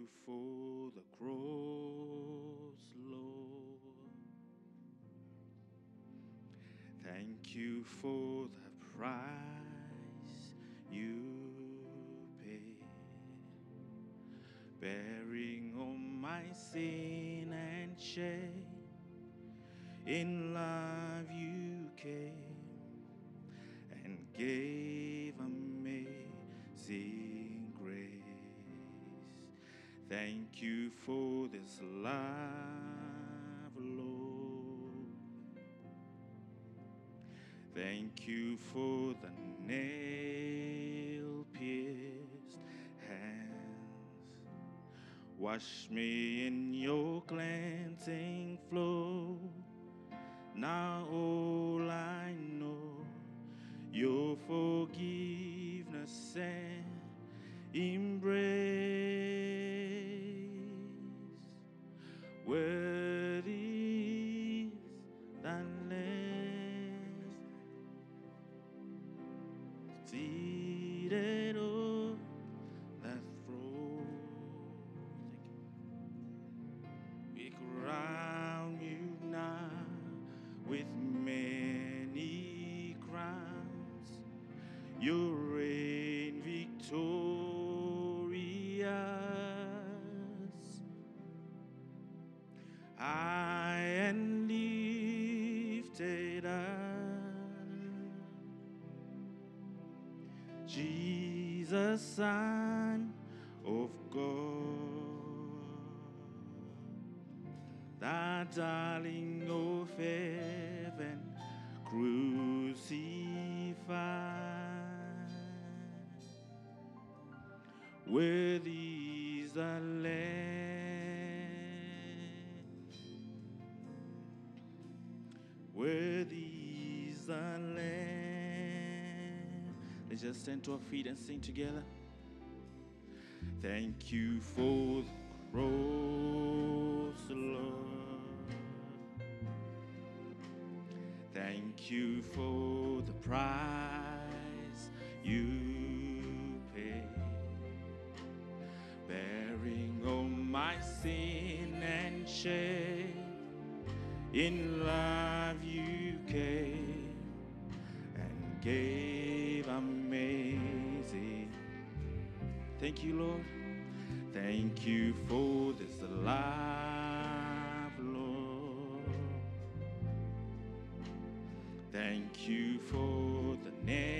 for the cross, Lord. Thank you for the price you paid, bearing all my sin and shame. In love you came and gave amazing grace. Thank you for this love, Lord. Thank you for the nail-pierced hands. Wash me in your cleansing flow. Now all I know, your forgiveness and embrace. Worthy is the Lamb seated on the throne. Thank you. We crown you now with many crowns. You reign victorious, high and lifted up. Jesus, Son of God, the darling of heaven, crucified. Worthy is the Lamb, worthy is the Lamb. Let's just stand to our feet and sing together. Thank you for the cross, Lord. Thank you for the price you paid, bearing all my sin and shame. In love you came and gave amazing. Thank you, Lord. Thank you for this love, Lord. Thank you for the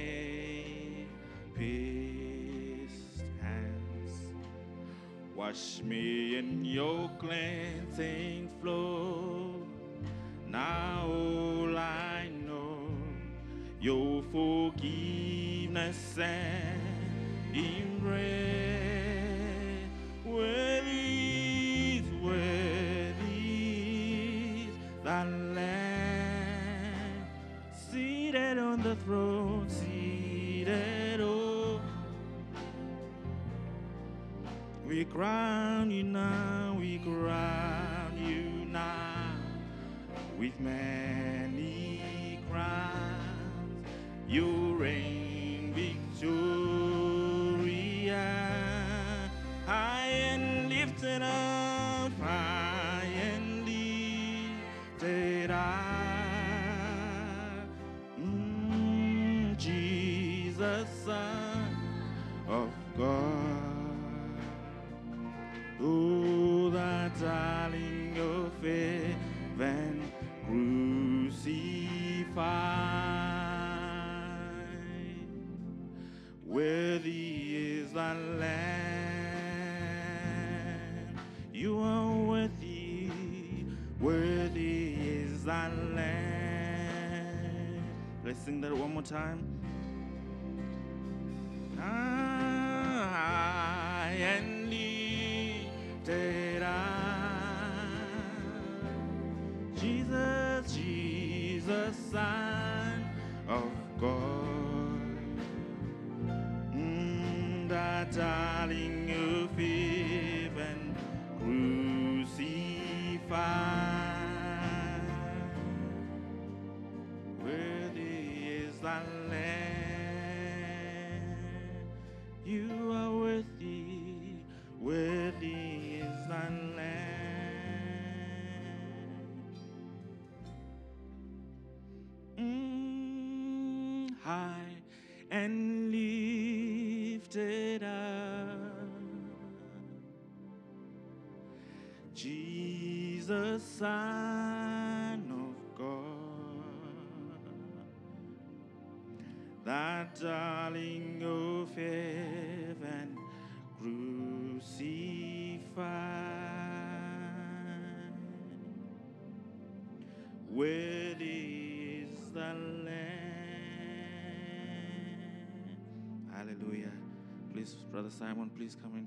nail-pierced hands. Wash me in your cleansing flow. Now all I know, your forgiveness and embrace. Worthy is the Lamb seated on the throne, seated on. We crown you now, we crown you now with many crowns. You reign victorious, high and lifted up, high and lifted up. Jesus, Son of God, oh, the darling of heaven, crucified. Worthy is the Lamb. You are worthy, worthy is the Lamb. Let's sing that one more time. High and lifted up. Jesus, Jesus, Son of God, the darling of heaven, crucified. Worthy is the Lamb. You are worthy, worthy high and lifted up. Jesus, Son of God, that darling of heaven crucified. Worthy is the Lamb. Hallelujah. Please, Brother Simon, please come in.